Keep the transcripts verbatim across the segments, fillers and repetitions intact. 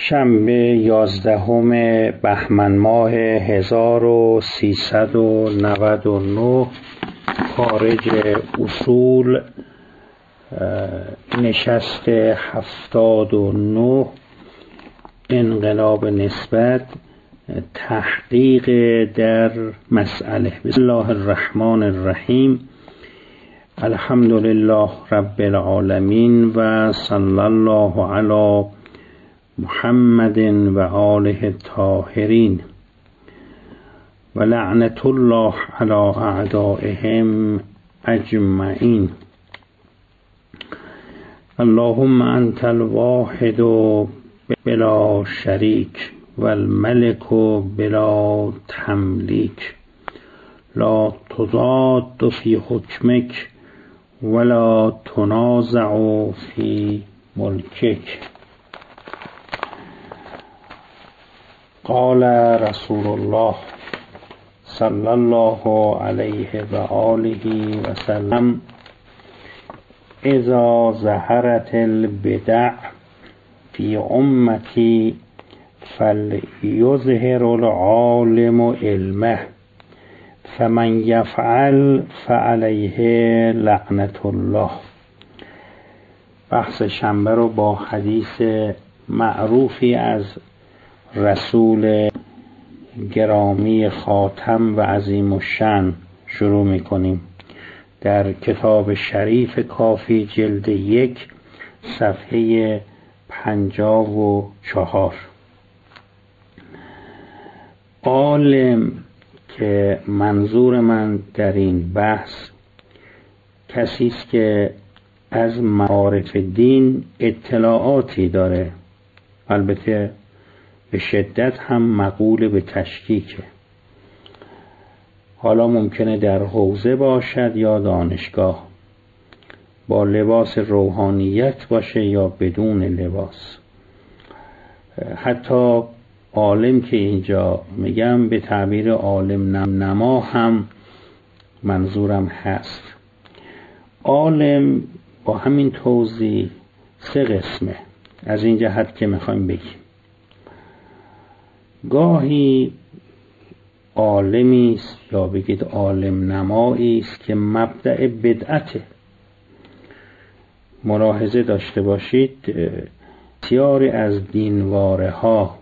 شنبه یازدهم بهمن ماه هزار و سیصد و نود و نه خارج اصول، نشست هفتاد و نه، انقلاب نسبت، تحقیق در مسئله. بسم الله الرحمن الرحیم. الحمد لله رب العالمین و صلی الله علی محمد و آله الطاهرین و لعنت الله علی اعدائهم اجمعین. اللهم انت الواحد بلا شریک و الملک بلا تملیک، لا تضاد فی حکمک ولا تنازع فی ملکک. قال رسول الله صلی الله علیه و آله و سلم: اذا ظهرت البدع فی امتی فلیظهر العالم علمه فمن یفعل فعلیه لعنت الله. بحث شنبه رو با حدیث معروفی از رسول گرامی خاتم و عظیم الشأن شروع می‌کنیم. در کتاب شریف کافی جلد یک صفحه پنجاه و چهار. عالم که منظور من در این بحث کسی است که از معارف دین اطلاعاتی داره، البته به شدت هم مقول به تشکیکه. حالا ممکنه در حوزه باشد یا دانشگاه، با لباس روحانیت باشه یا بدون لباس. حتی عالم که اینجا میگم به تعبیر عالم نما هم منظورم هست. عالم با همین توضیح سه قسمه، از این جهت که میخوایم بگیم. گاهی عالمی است یا بگید عالم نمایی است که مبدأ بدعته. ملاحظه داشته باشید بسیاری از دینواره ها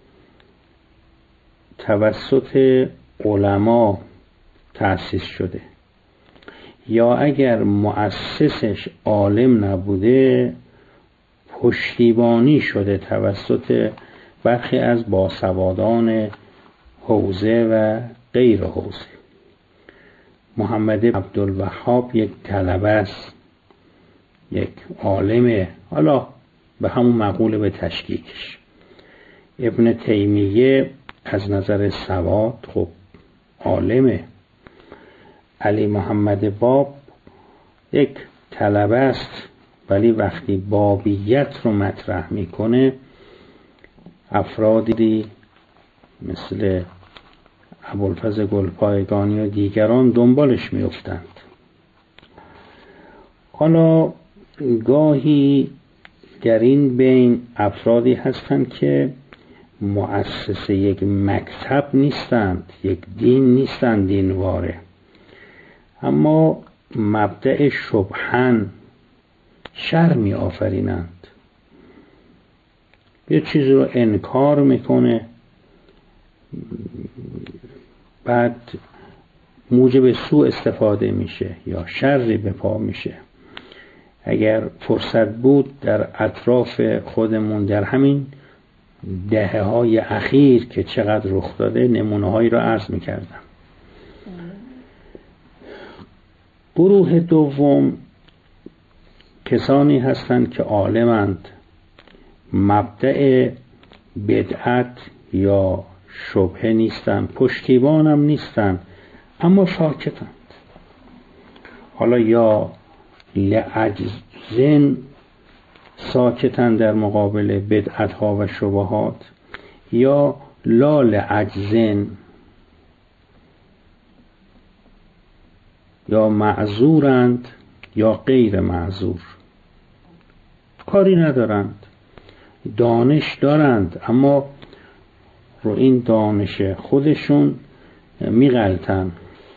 توسط علما تأسیس شده، یا اگر مؤسسش عالم نبوده پشتیبانی شده توسط برخی از باسوادان حوزه و غیر حوزه. محمد عبدالوهاب یک طلبه است، یک عالمه، حالا به همون مقوله به تشکیکش. ابن تیمیه از نظر سواد خب عالمه. علی محمد باب یک طلبه است، ولی وقتی بابیت رو مطرح میکنه افرادی مثل ابوالفضل گلپایگانی و دیگران دنبالش میافتند. حالا گاهی در این بین افرادی هستند که مؤسسه یک مکتب نیستند، یک دین نیستند، دینواره، اما مبدأ شبهن شر می آفرینند. یه چیزی رو انکار میکنه، بعد موجب سوء استفاده میشه یا شری به پا میشه. اگر فرصت بود در اطراف خودمون در همین دهه های اخیر که چقدر رخ داده نمونه هایی رو عرض میکردم. گروه دوم کسانی هستند که عالمند، مبدأ بدعت یا شبهه نیستند، پشتیبانم نیستند، اما ساکتند. حالا یا لعجزن ساکتند در مقابل بدعت ها و شبهات، یا لا لعجزن، یا معذورند یا غیر معذور، کاری ندارند. دانش دارند اما رو این دانش خودشون میغلطن.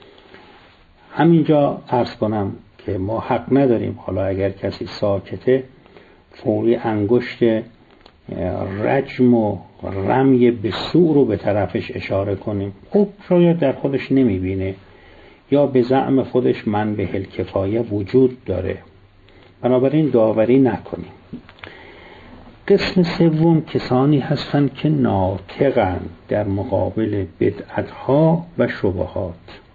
همینجا عرض کنم که ما حق نداریم حالا اگر کسی ساکته فوری انگشت رجم و رمی به سو رو به طرفش اشاره کنیم. خب شاید در خودش نمیبینه یا به زعم خودش من به الکفایه وجود داره، بنابراین داوری نکنیم. قسم سوم کسانی هستند که ناطقند در مقابل بدعتها و شبهات.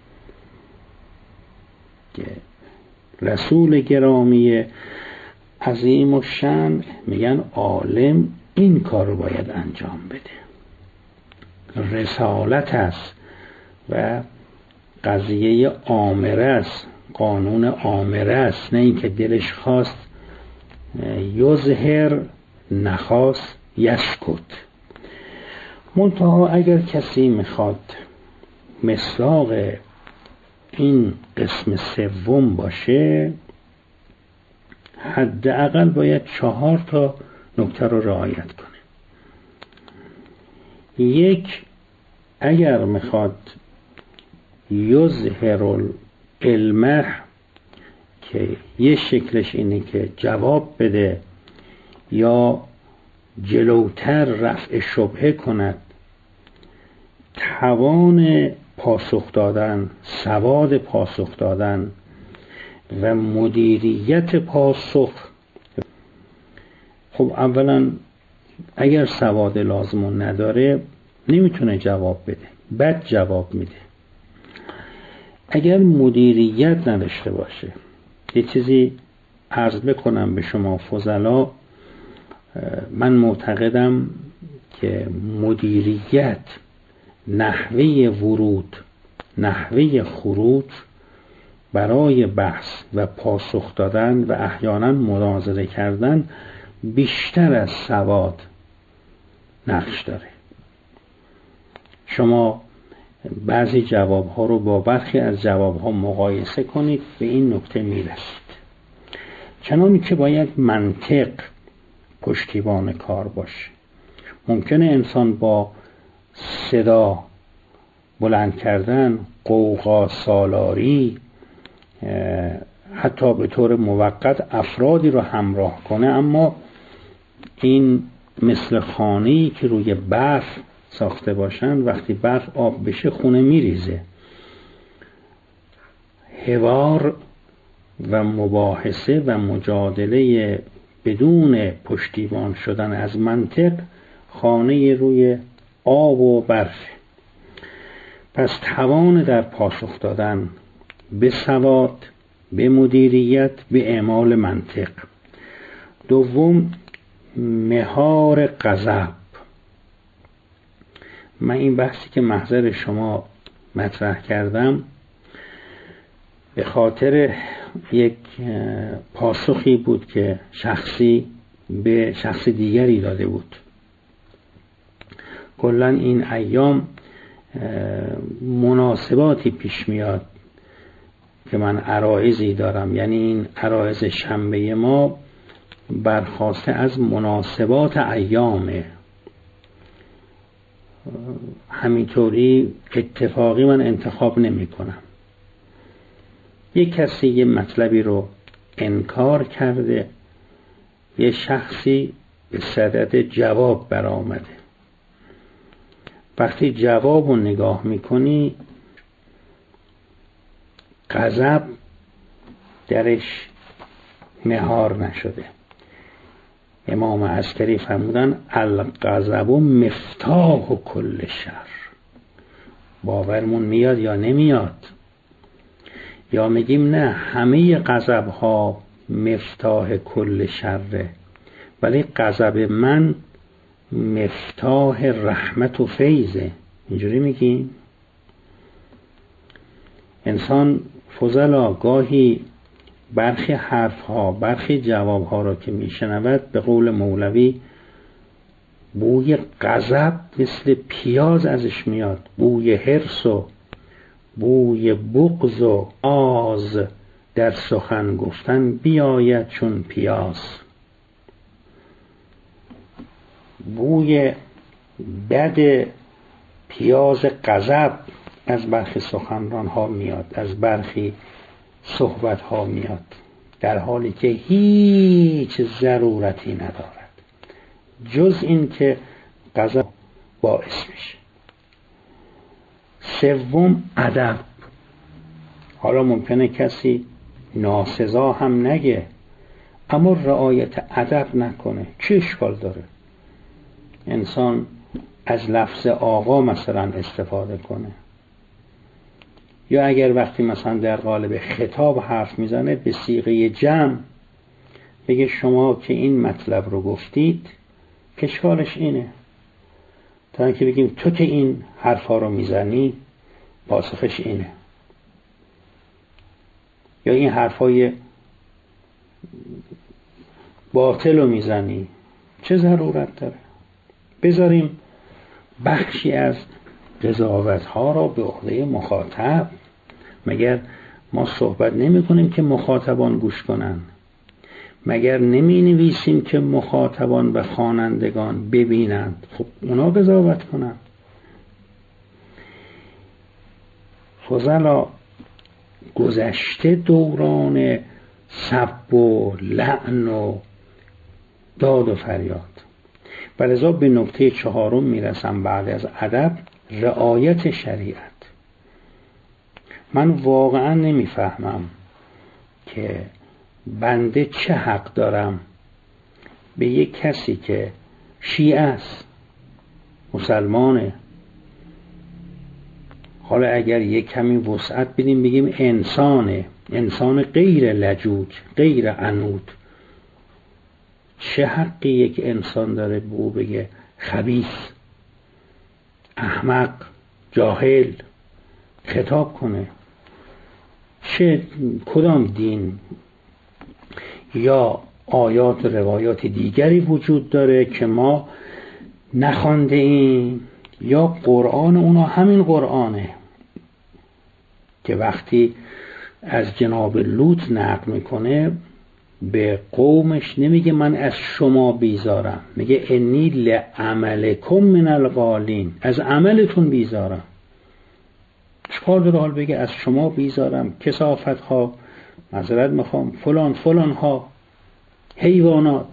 رسول گرامی عظیم و شأن میگن عالم این کار رو باید انجام بده. رسالت است و قضیه آمره است، قانون آمره است، نه اینکه دلش خواست یظهر نخواست یسکت. منتها اگر کسی میخواد مصداق این قسم سوم باشه حداقل باید چهار تا نکته رو رعایت کنه. یک، اگر میخواد یظهر العلم که یه شکلش اینه که جواب بده یا جلوتر رفع شبهه کند، توان پاسخ دادن، سواد پاسخ دادن و مدیریت پاسخ. خب اولا اگر سواد لازم نداره نمیتونه جواب بده، بد جواب میده. اگر مدیریت نداشته باشه، یه چیزی عرض بکنم به شما فضلا، من معتقدم که مدیریت نحوه ورود، نحوه خروج برای بحث و پاسخ دادن و احیانا مناظره کردن بیشتر از سواد نقش داره. شما بعضی جوابها رو با برخی از جوابها مقایسه کنید، به این نکته میرسید. چنانچه که باید منطق پشتیبان کار باشه. ممکنه انسان با صدا بلند کردن، قوقا سالاری، حتی به طور موقت افرادی رو همراه کنه، اما این مثل خانه‌ای که روی برف ساخته باشن، وقتی برف آب بشه خونه میریزه. حوار و مباحثه و مجادله بدون پشتیبان شدن از منطق خانه روی آب و برف. پس توان در پاسخ دادن به سواد، به مدیریت، به اعمال منطق. دوم، مهار غضب. من این بحثی که محضر شما مطرح کردم به خاطر یک پاسخی بود که شخصی به شخص دیگری داده بود. کلا این ایام مناسباتی پیش میاد که من عرایضی دارم، یعنی این عرایض شنبه ما برخواسته از مناسبات ایامه. همینطوری اتفاقی من انتخاب نمی کنم. یک کسی یه مطلبی رو انکار کرده، یه شخصی به صدد جواب برآمده. وقتی جواب رو نگاه میکنی غضب درش مهار نشده. امام عسکری فرمودن الغضب مفتاح کل شر. باورمون میاد یا نمیاد؟ یا میگیم نه، همه غضب ها مفتاح کل شره، ولی غضب من مفتاح رحمت و فیضه. اینجوری میگیم؟ انسان فضلا گاهی برخی حرف ها، برخی جواب ها را که میشنود به قول مولوی بوی غضب مثل پیاز ازش میاد، بوی حرص و بوی بغض و آز در سخن گفتن بیاید چون پیاز. بوی بد پیاز غضب از برخی سخنران ها میاد، از برخی صحبت ها میاد، در حالی که هیچ ضرورتی ندارد جز این که غضب باعث میشه. سوم، ادب. حالا ممکنه کسی ناسزا هم نگه اما رعایت ادب نکنه، چه اشکال داره؟ انسان از لفظ آقا مثلا استفاده کنه، یا اگر وقتی مثلا در قالب خطاب حرف میزنه به صیغه جمع بگه شما که این مطلب رو گفتید اشکالش اینه، تا اینکه بگیم تو که این حرفا رو میزنی پاسخش اینه، یا این حرفای باطل رو میزنی، چه ضرورت داره؟ بذاریم بخشی از قضاوت ها را به عهده مخاطب. مگر ما صحبت نمی کنیم که مخاطبان گوش کنن؟ مگر نمی نویسیم که مخاطبان و خوانندگان ببینند؟ خب اونا قضاوت کنن. فضلا گذشته دوران سب و لعن و داد و فریاد. و لذا به نکته چهارم میرسم بعد از ادب، رعایت شریعت. من واقعا نمیفهمم که بنده چه حق دارم به یک کسی که شیعه است، مسلمانه، حالا اگر یک کمی وسعت بدیم بگیم انسانه، انسان غیر لجوج، غیر عنود، چه حقی یک انسان داره به او بگه خبیث، احمق، جاهل، خطاب کنه؟ چه کدام دین یا آیات و روایات دیگری وجود داره که ما نخوانده ایم؟ یا قرآن اونا همین قرآنه که وقتی از جناب لوط نقل میکنه به قومش نمیگه من از شما بیزارم، میگه انی لعملکم من القالین، از عملتون بیزارم. چکار داره حال بگه از شما بیزارم؟ کثافت ها، معذرت میخوام، فلان فلان ها، حیوانات.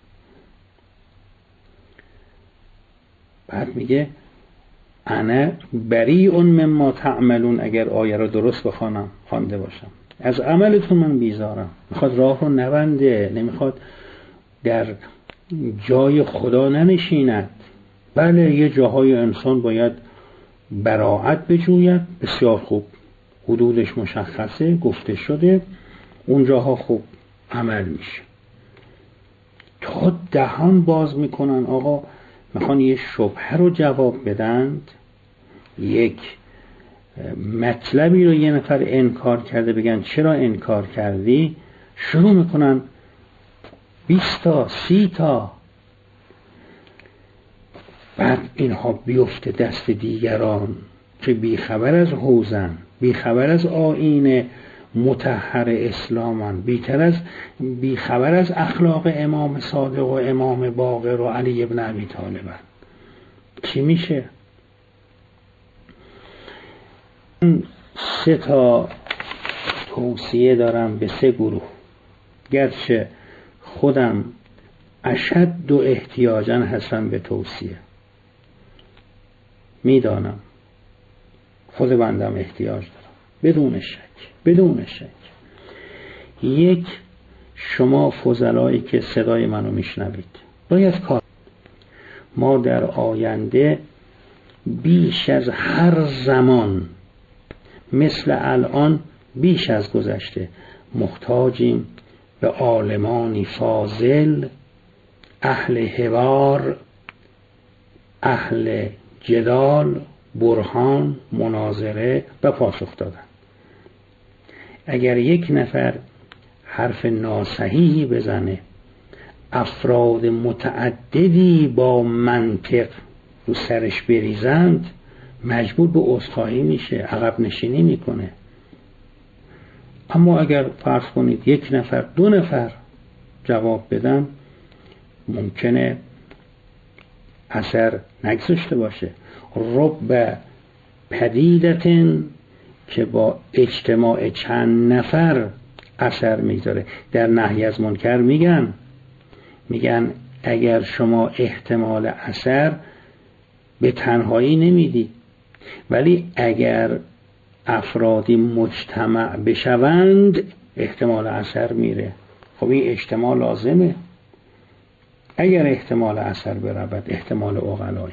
بعد میگه انا بریء مما تعملون، اگر آیه رو درست بخوانم خوانده باشم، از عملتون من بیزارم. میخواد راه رو نبنده، نمیخواد در جای خدا ننشیند. بله یه جاهای انسان باید براعت بجوید، بسیار خوب، حدودش مشخصه، گفته شده، اونجاها خوب عمل میشه. تا دهان باز میکنن آقا میخوان یه شبهه رو جواب بدند، یک مطلبی رو یه نفر انکار کرده بگن چرا انکار کردی، شروع میکنن بیست تا سی تا، بعد اینها بیفته دست دیگران که بیخبر از حوزن، بیخبر از آیین مطهر اسلامن، بیتر از بیخبر از اخلاق امام صادق و امام باقر و علی ابن ابی طالبن. چی میشه؟ سه تا توصیه دارم به سه گروه، گرچه خودم اشد و احتیاجاً هستم به توصیه، میدانم خود بندم احتیاج دارم، بدون شک بدون شک. یک، شما فضلایی که صدای منو میشنوید باید کار، ما در آینده بیش از هر زمان مثل الان بیش از گذشته محتاجیم به عالمانی فاضل، اهل حوار، اهل جدال، برهان، مناظره و پاسخ دادن. اگر یک نفر حرف ناصحیحی بزنه، افراد متعددی با منطق رو سرش بریزند، مجبور به عذرخواهی میشه، عقب نشینی میکنه. اما اگر فرض کنید یک نفر دو نفر جواب بدن، ممکنه اثر نگذاشته باشه. رب پدیدتن که با اجتماع چند نفر اثر میذاره. در نهی از منکر میگن میگن اگر شما احتمال اثر به تنهایی نمیدی، ولی اگر افرادی مجتمع بشوند احتمال اثر میره. خب این اجتماع لازمه. اگر احتمال اثر برود، احتمال عقلایی،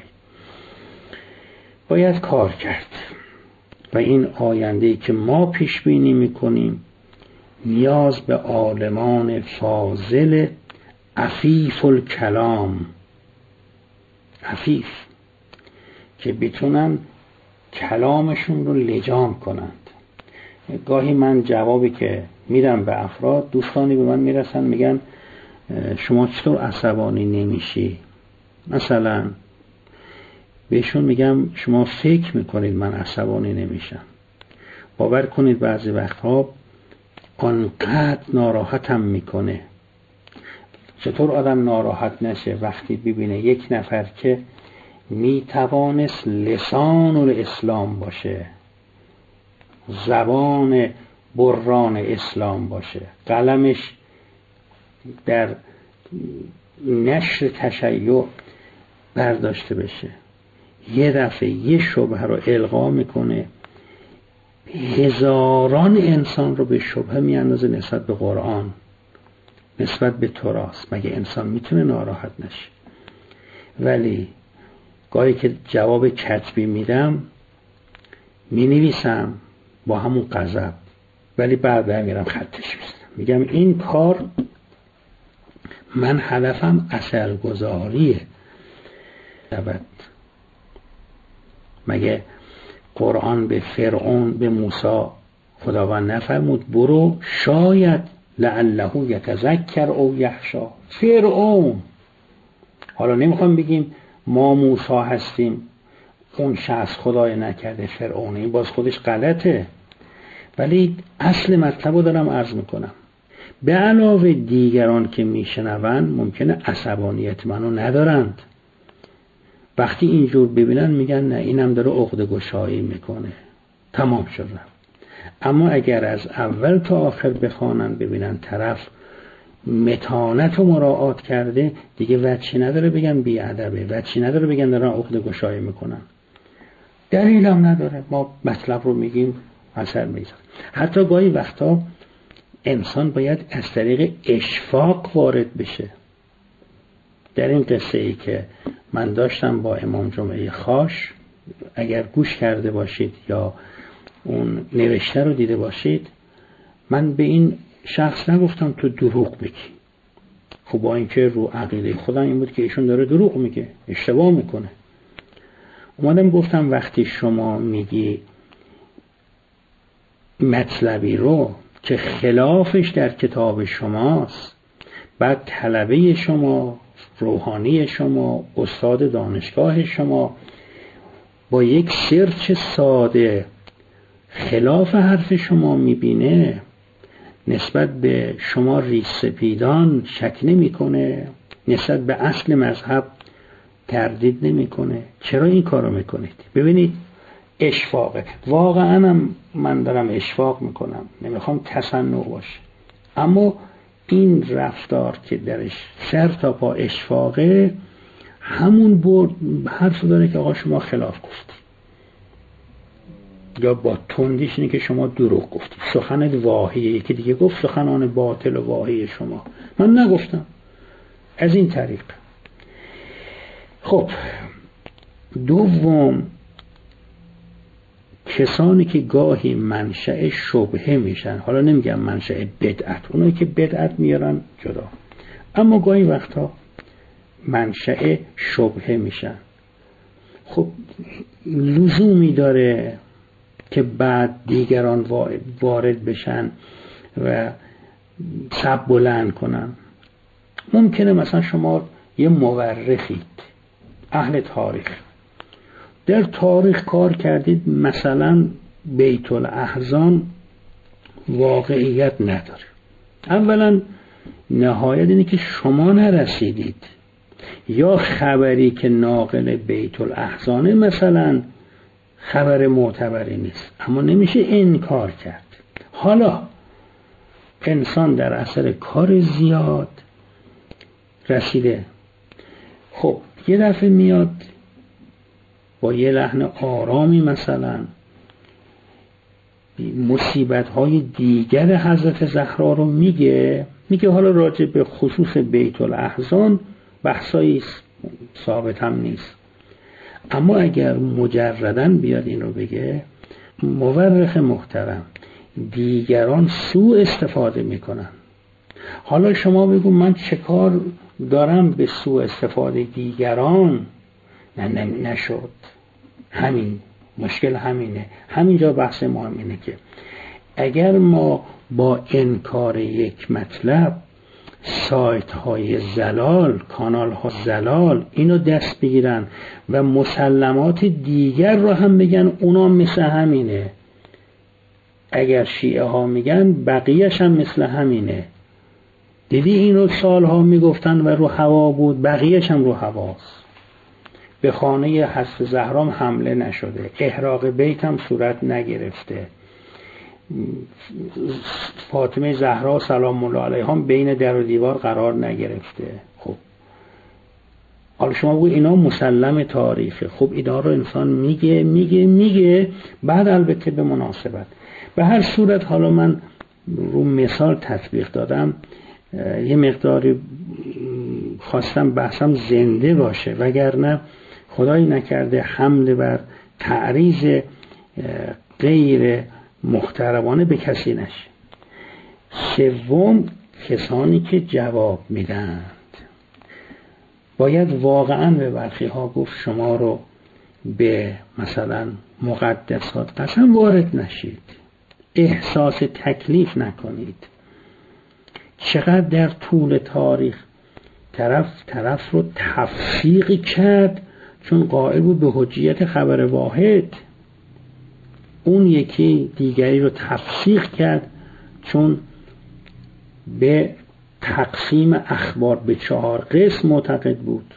باید کار کرد. و این آینده‌ای که ما پیش بینی میکنیم نیاز به عالمان فاضل عفیف الکلام، عفیف که بتونن کلامشون رو لجام کنند. گاهی من جوابی که میدم به افراد، دوستانی به من میرسن میگن شما چطور عصبانی نمیشی؟ مثلا بهشون میگم شما فکر میکنید من عصبانی نمیشم. باور کنید بعضی وقتها آنقدر ناراحتم میکنه. چطور آدم ناراحت نشه وقتی ببینه یک نفر که میتوانست لسان الاسلام باشه، زبان بران اسلام باشه، قلمش در نشر تشیع برداشته بشه، یه دفعه یه شبهه رو القا میکنه، هزاران انسان رو به شبهه میاندازه نسبت به قرآن، نسبت به تراث. مگه انسان میتونه ناراحت نشه؟ ولی گاهی که جواب کتبی میدم مینویسم با همون غضب، ولی بعد میرم خطش میزنم، میگم این کار من هدفم اثرگذاریه. مگه قرآن به فرعون به موسی خداوند نفرمود برو شاید لعله یتذکر او یخشی؟ فرعون. حالا نمیخوام بگیم ما موسی هستیم اون شخص خدای نکرده فرعونه، این باز خودش غلطه، ولی اصل مطلب رو دارم عرض میکنم. به علاوه دیگران که میشنون ممکنه عصبانیت منو ندارند، وقتی اینجور ببینن میگن نه اینم داره عقده گشایی میکنه، تمام شد. اما اگر از اول تا آخر بخوانن ببینن طرف متانت و مراعات کرده، دیگه وجهی نداره بگن بی ادبه، وجهی نداره بگن دارن عقده گشایی میکنن، دلیلم نداره. ما مطلب رو میگیم اثر میذاره. حتی گاهی وقتا انسان باید از طریق اشفاق وارد بشه. در این قصه ای که من داشتم با امام جمعه خاش، اگر گوش کرده باشید یا اون نوشته رو دیده باشید، من به این شخص نگفتم تو دروغ بگی. خب با اینکه رو عقیده خودم این بود که ایشون داره دروغ میگه، اشتباه میکنه. اومدم گفتم وقتی شما میگی مطلبی رو که خلافش در کتاب شماست، بعد طلبه شما، روحانی شما، استاد دانشگاه شما با یک سرچ ساده خلاف حرف شما میبینه، نسبت به شما ریسپیدان شک نمی کنه، نسبت به اصل مذهب تردید نمی کنه، چرا این کارو میکنید؟ ببینید اشفاقه. واقعا هم من دارم اشفاق میکنم، نمیخوام تصنع باشه، اما این رفتار که درش سر تا پا اشفاقه، همون برد حرف داره که آقا شما خلاف گفتی، یا با تندیش اینه که شما دروغ گفتی، سخنت واهیه. یکی دیگه گفت سخنان باطل و واهی شما، من نگفتم. از این طریق. خب دوم، کسانی که گاهی منشأ شبهه میشن، حالا نمیگم منشأ بدعت، اونایی که بدعت میارن جدا، اما گاهی وقتا منشأ شبهه میشن. خب لزومی داره که بعد دیگران وارد بشن و سب بلند کنن؟ ممکنه مثلا شما یه مورخید، اهل تاریخ، در تاریخ کار کردید، مثلا بیت الاحزان واقعیت نداره. اولا نهایت اینه که شما نرسیدید، یا خبری که ناقل بیت الاحزانه مثلا خبر معتبری نیست، اما نمیشه انکار کرد. حالا انسان در اثر کار زیاد رسیده، خب یه دفعه میاد با یه لحن آرامی مثلا مصیبت های دیگر حضرت زهرا رو میگه میگه حالا راجع به خصوص بیت الاحزان بحثایی ثابت هم نیست، اما اگر مجرداً بیاد این رو بگه، مورخ محترم دیگران سوء استفاده میکنن. حالا شما بگو من چه کار دارم به سوء استفاده دیگران؟ نه نه نشد. همین مشکل همینه. همینجا بحث ما اینه که اگر ما با انکار یک مطلب سایت های زلال، کانال ها زلال اینو دست بگیرن و مسلمات دیگر رو هم بگن اونا مثل همینه، اگر شیعه ها میگن بقیهش هم مثل همینه، دیدی این رو سالها میگفتن و رو هوا بود، بقیهش هم رو هواست. به خانه حضرت زهرا حمله نشده، احراق بیت هم صورت نگرفته، فاطمه زهرا سلام الله علیها بین در و دیوار قرار نگرفته. خب حالا شما بگوید اینا مسلم تاریخه. خب اینا رو انسان میگه میگه میگه بعد البته به مناسبت. به هر صورت حالا من رو مثال تطبیق دادم، یه مقداری خواستم بحثم زنده باشه، وگرنه خدایی نکرده حمله بر تعریض غیر محترمانه به کسی نشه. سوم، کسانی که جواب میدند باید واقعا به برخی ها گفت شما رو به مثلا مقدسات قسم وارد نشید، احساس تکلیف نکنید. چقدر در طول تاریخ طرف طرف رو تفسیق کرد چون قائل بود به حجیت خبر واحد، اون یکی دیگری رو تفسیق کرد چون به تقسیم اخبار به چهار قسم معتقد بود.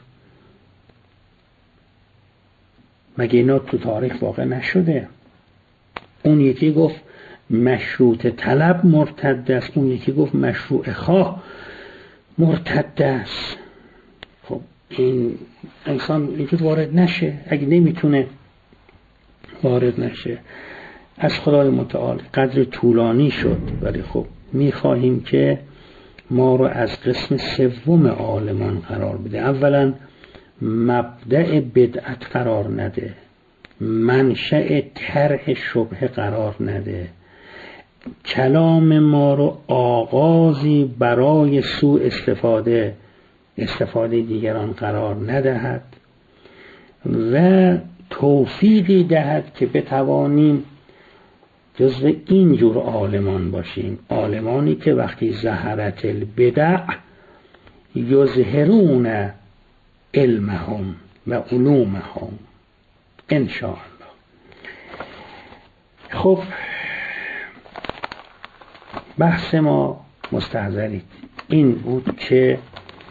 مگه اینا تو تاریخ واقع نشده؟ اون یکی گفت مشروط طلب مرتد است، اون یکی گفت مشروع خواه مرتد است. خب این انسان اینجور وارد نشه، اگه نمیتونه وارد نشه. از خدای متعال قدر طولانی شد، ولی خب میخواهیم که ما رو از قسم سوم عالمان قرار بده. اولا مبدأ بدعت قرار نده، منشأ طرح شبهه قرار نده، کلام ما رو آغازی برای سوء استفاده استفاده دیگران قرار ندهد و توفیقی دهد که بتوانیم جزو اینجور عالمان باشیم، عالمانی که وقتی ظهرت البدع یظهرون علمهم و علومهم انشاءالله. خب بحث ما مستحضرید این بود که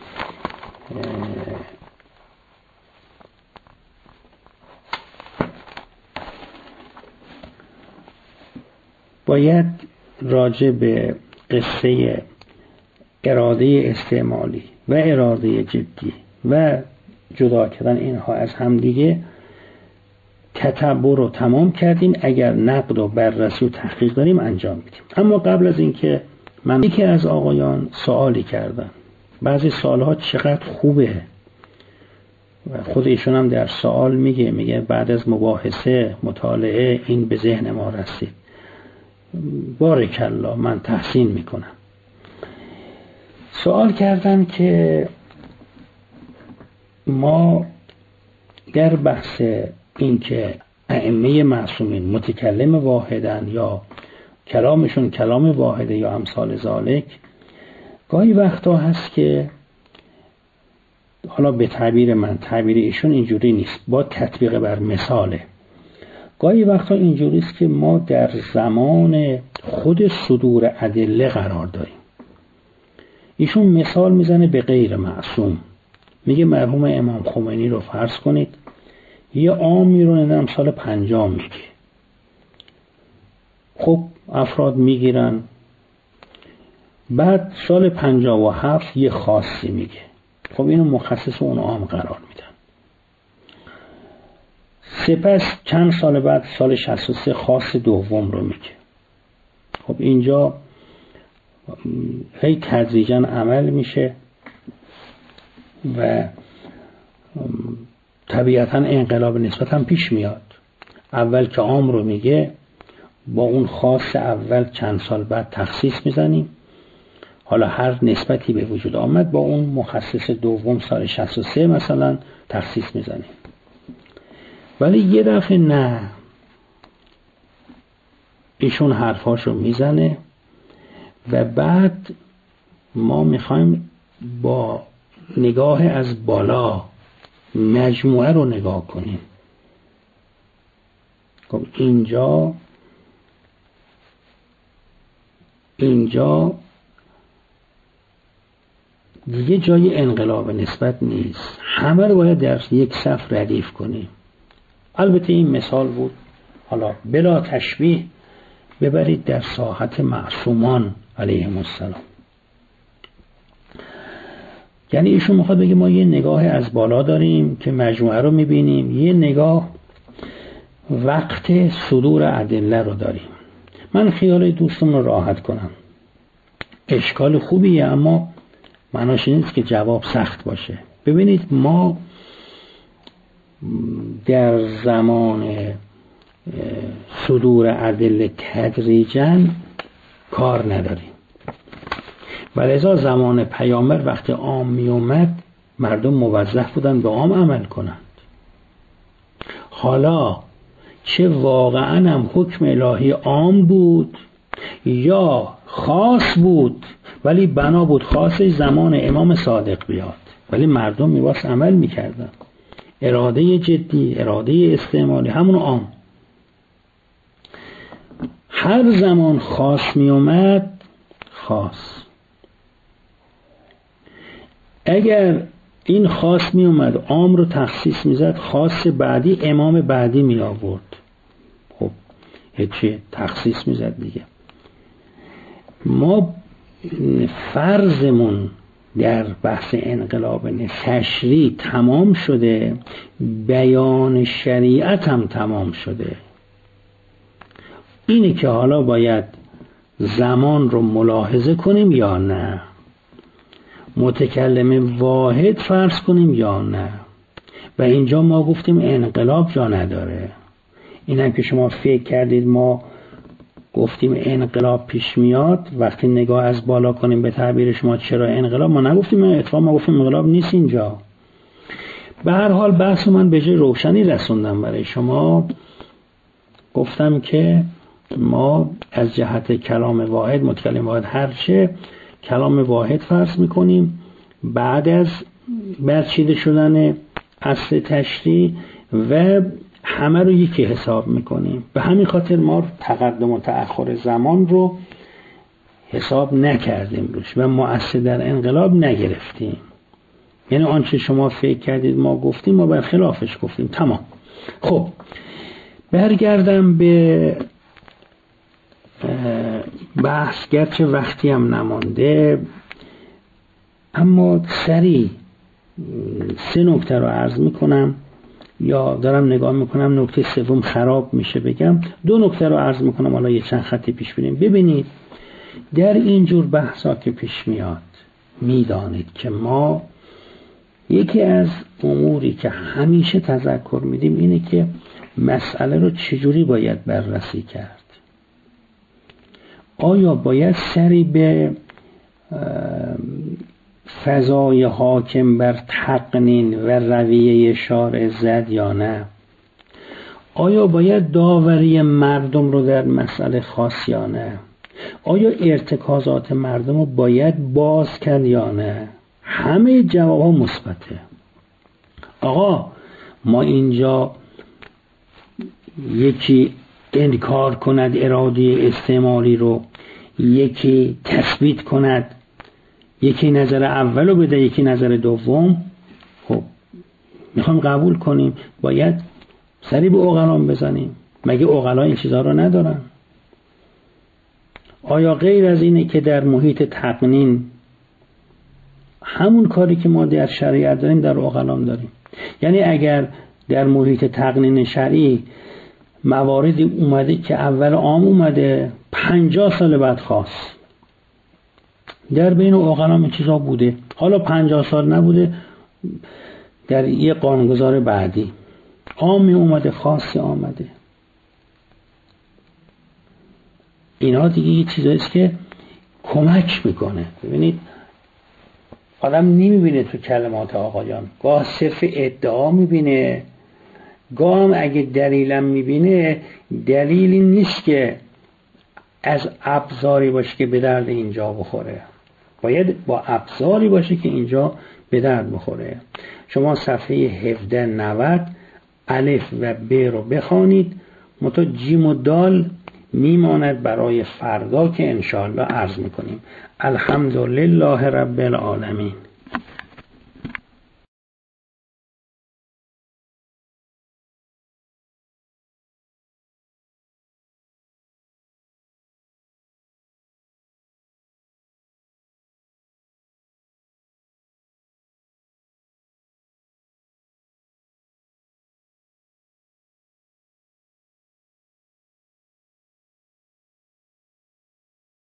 باید راجع به قصه اراده استعمالی و اراده جدی و جدا کردن اینها از همدیگه تتبع رو تمام کردیم. اگر نقد و بررسی و تحقیق داریم انجام میدیم. اما قبل از اینکه من یکی از آقایان سوالی کردن، بعضی سوالها چقدر خوبه و خود ایشون هم در سوال میگه میگه بعد از مباحثه مطالعه این به ذهن ما رسید. بارک الله، من تحسین میکنم. سوال کردن که ما در بحث این که ائمه معصومین متکلم واحدن یا کلامشون کلام واحده یا امثال ذالک، گاهی وقتا هست که حالا به تعبیر من، تعبیر ایشون اینجوری نیست، با تطبیق بر مثاله، گاهی وقتا اینجوری است که ما در زمان خود صدور ادله قرار داریم. ایشون مثال میزنه به غیر معصوم، میگه مرحوم امام خمینی رو فرض کنید یه عامی رو ندم سال پنجاه میگه، خب افراد میگیرن، بعد سال پنجاه و هفت یه خاصی میگه، خب اینو مخصص اون عام قرار میدن. سپس چند سال بعد سال شصت و سه خاص دوم رو میگه. خب اینجا هی تدریجاً عمل میشه و طبیعتاً انقلاب نسبت هم پیش میاد. اول که عام رو میگه با اون خاص اول چند سال بعد تخصیص میزنیم، حالا هر نسبتی به وجود آمد با اون مخصص دوم سال شصت و سه مثلا تخصیص میزنیم. ولی یه دفعه نه، ایشون حرفاشو میزنه و بعد ما میخوایم با نگاه از بالا مجموعه رو نگاه کنیم. خب اینجا اینجا دیگه جای انقلاب نسبت نیست، همه رو باید در یک صف ردیف کنیم. البته این مثال بود، حالا بلا تشبیه ببرید در ساحت معصومان علیهم السلام. یعنی ایشون میخواد بگه ما یه نگاه از بالا داریم که مجموعه رو میبینیم، یه نگاه وقت صدور ادله رو داریم. من خیال دوستم رو راحت کنم، اشکال خوبیه اما معناش نیست که جواب سخت باشه. ببینید ما در زمان صدور ادله تدریجاً کار نداریم، ولذا زمان پیامبر وقتی عام می اومد مردم موظف بودن به عام عمل کنند. حالا چه واقعاً هم حکم الهی عام بود یا خاص بود، ولی بنا بود خاصش زمان امام صادق بیاد، ولی مردم میواس عمل میکردن. اراده جدی، اراده استعمالی، همون عام. هر زمان خاص می اومد خاص، اگر این خاص می اومد عام رو تخصیص می زد، خاص بعدی امام بعدی می آورد، خب هیچی تخصیص می زد دیگه. ما فرضمون در بحث انقلاب تشریع تمام شده، بیان شریعت هم تمام شده. اینه که حالا باید زمان رو ملاحظه کنیم یا نه، متکلم واحد فرض کنیم یا نه. و اینجا ما گفتیم انقلاب جا نداره. این هم که شما فکر کردید ما گفتیم انقلاب پیش میاد وقتی نگاه از بالا کنیم به تعبیر شما چرا انقلاب، ما نگفتیم اتفاق، ما گفتیم انقلاب نیست اینجا. به هر حال بحث من به جای روشنی رسوندم برای شما. گفتم که ما از جهت کلام واحد، متکلم واحد، هر چه کلام واحد فرض میکنیم بعد از برچیده شدن اصل تشریع و همه رو یکی حساب میکنیم. به همین خاطر ما تقدم و تأخر زمان رو حساب نکردیم روش و مؤثر در انقلاب نگرفتیم. یعنی آنچه شما فکر کردید ما گفتیم ما بر خلافش گفتیم. تمام. خب برگردم به بحث، گرچه وقتی هم نمانده اما سریع سه نکته رو عرض میکنم یا دارم نگاه میکنم نکته سوم خراب میشه بگم. دو نکته رو عرض میکنم، حالا یه چند خطی پیش بریم. ببینید در اینجور بحثا که پیش میاد میدانید که ما یکی از اموری که همیشه تذکر میدیم اینه که مسئله رو چجوری باید بررسی کرد. آیا باید سری به فضای حاکم بر تقنین و رویه شارع زد یا نه؟ آیا باید داوری مردم رو در مسئله خاص یا نه؟ آیا ارتکازات مردم رو باید باز کرد یا نه؟ همه جواب ها مثبته. آقا ما اینجا یکی انکار کند اراده استعمالی رو، یکی تثبیت کند، یکی نظر اولو بده یکی نظر دوم، میخوام قبول کنیم باید سری به عقلان بزنیم. مگه عقلا این چیزها رو ندارن؟ آیا غیر از اینه که در محیط تقنین همون کاری که ما در شریعت داریم در عقلان داریم؟ یعنی اگر در محیط تقنین شرعی مواردی اومده که اول عام اومده، پنجاه سال بعد خاص در بین عقلان این چیزا بوده، حالا پنجاه سال نبوده، در یه قانونگذار بعدی عامی اومده خاصی آمده. اینا دیگه یه چیزاییست که کمک میکنه. ببینید آدم نمیبینه تو کلمات آقایان، گاه صرف ادعا میبینه، گاه هم اگه دلیلم میبینه دلیلی نیست که از ابزاری باشه که به درد اینجا بخوره، باید با ابزاری باشه که اینجا به درد بخوره. شما صفحه هفده نود الف و ب رو بخوانید، متا جیم و دال میماند برای فردا که انشاءالله عرض میکنیم. الحمدلله رب العالمین.